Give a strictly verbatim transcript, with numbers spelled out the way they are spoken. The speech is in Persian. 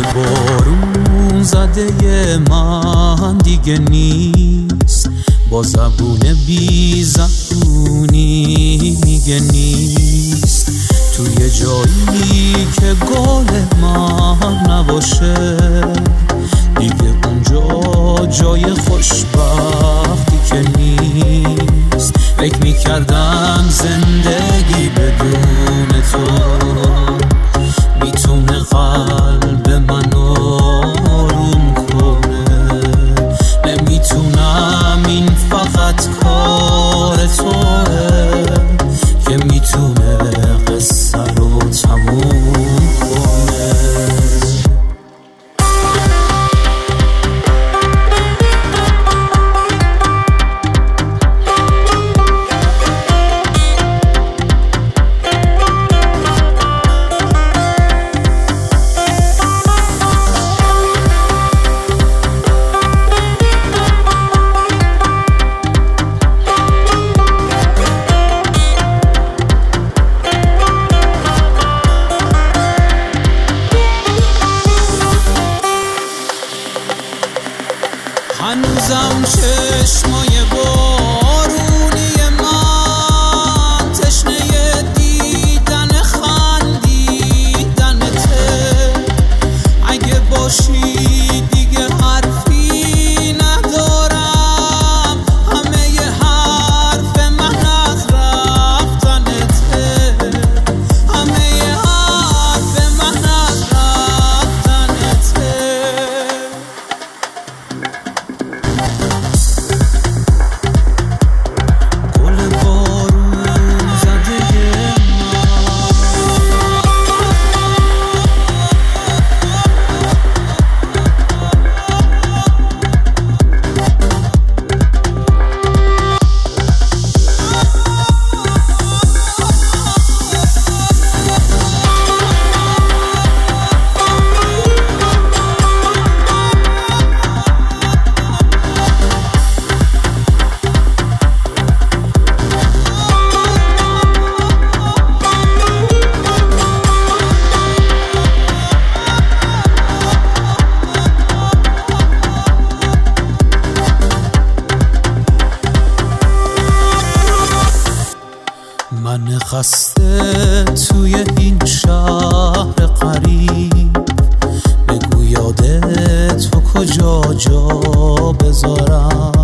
بارون زده من دیگه نیست، با زبون بی زبونی میگه نیست. توی جایی که گل من نباشه دیگه اونجا جای خوشبختی که نیست. فکر میکردم زندگی بدون تو میتونه قلب من آروم کنه. نمیتونم، این فقط کار توه که میتونه قصه رو تموم کنه. هنوزم چشمای بارونی من تشنه دیدن خندیدنته. اگه باشی دیگه حرفی ندارم، همه ی حرف من از رفتنته. همه ی حرف من از رفتنته. من خسته توی این شهر غریب، بگو یادت تو کجا جا بذارم.